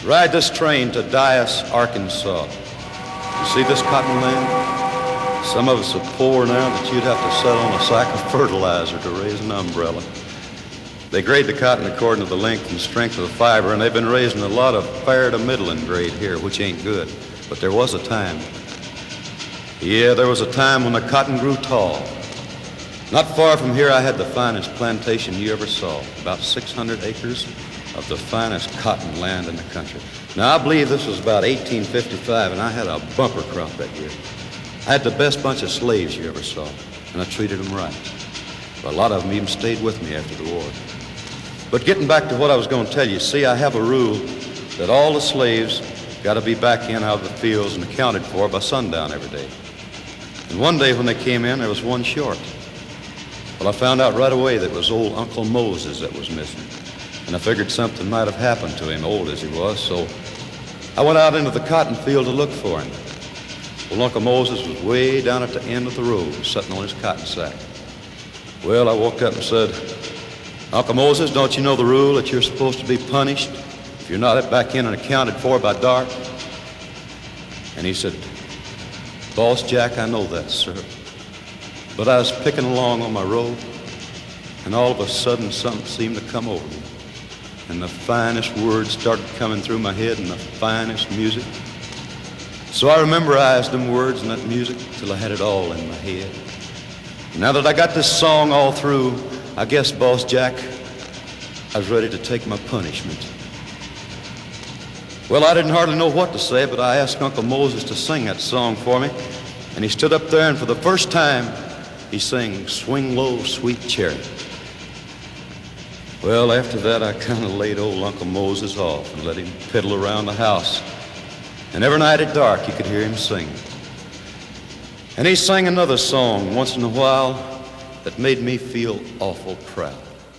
Ride this train to Dyess, Arkansas. You see this cotton land? Some of us are poor now that you'd have to set on a sack of fertilizer to raise an umbrella. They grade the cotton according to the length and strength of the fiber, and they've been raising a lot of fair to middling grade here, which ain't good. But there was a time. Yeah, there was a time when the cotton grew tall. Not far from here, I had the finest plantation you ever saw, about 600 acres of the finest cotton land in the country. Now, I believe this was about 1855, and I had a bumper crop that year. I had the best bunch of slaves you ever saw, and I treated them right. Well, a lot of them even stayed with me after the war. But getting back to what I was going to tell you, see, I have a rule that all the slaves got to be back in out of the fields and accounted for by sundown every day. And one day when they came in, there was one short. Well, I found out right away that it was old Uncle Moses that was missing. And I figured something might have happened to him, old as he was, so I went out into the cotton field to look for him. Well, Uncle Moses was way down at the end of the road, sitting on his cotton sack. Well, I walked up and said, Uncle Moses, don't you know the rule that you're supposed to be punished if you're not back in and accounted for by dark? And he said, Boss Jack, I know that, sir. But I was picking along on my road, and all of a sudden something seemed to come over me. And the finest words started coming through my head and the finest music. So I memorized them words and that music till I had it all in my head. Now that I got this song all through, I guess, Boss Jack, I was ready to take my punishment. Well, I didn't hardly know what to say, but I asked Uncle Moses to sing that song for me. And he stood up there, and for the first time, he sang Swing Low, Sweet Chariot. Well, after that, I kind of laid old Uncle Moses off and let him piddle around the house. And every night at dark, you could hear him singing. And he sang another song once in a while that made me feel awful proud.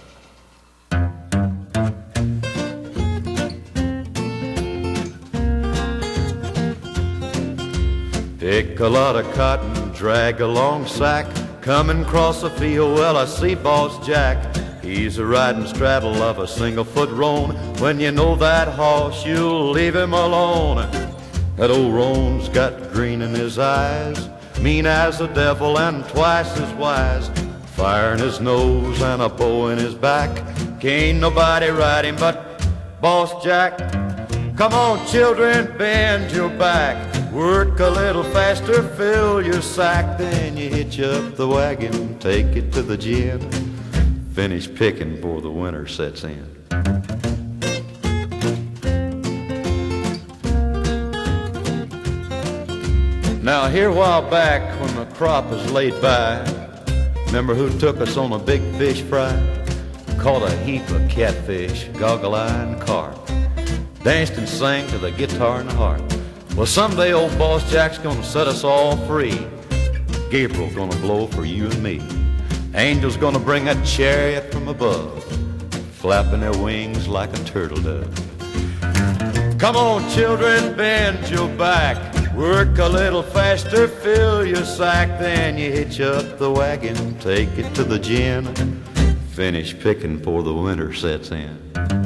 Pick a lot of cotton, drag a long sack, coming across the field, well, I see Boss Jack. He's a riding straddle of a single-foot roan. When you know that horse, you'll leave him alone. That old roan's got green in his eyes, mean as the devil and twice as wise. Fire in his nose and a bow in his back. Can't nobody ride him but Boss Jack. Come on, children, bend your back. Work a little faster, fill your sack. Then you hitch up the wagon, take it to the gin. Finish picking before the winter sets in. Now, here a while back when the crop was laid by, remember who took us on a big fish fry? Caught a heap of catfish, goggle-eye and carp. Danced and sang to the guitar and the harp. Well, someday old Boss Jack's gonna set us all free. Gabriel's gonna blow for you and me. Angels gonna bring a chariot from above, flapping their wings like a turtle dove. Come on, children, bend your back. Work a little faster, fill your sack. Then you hitch up the wagon, take it to the gin. Finish picking before the winter sets in.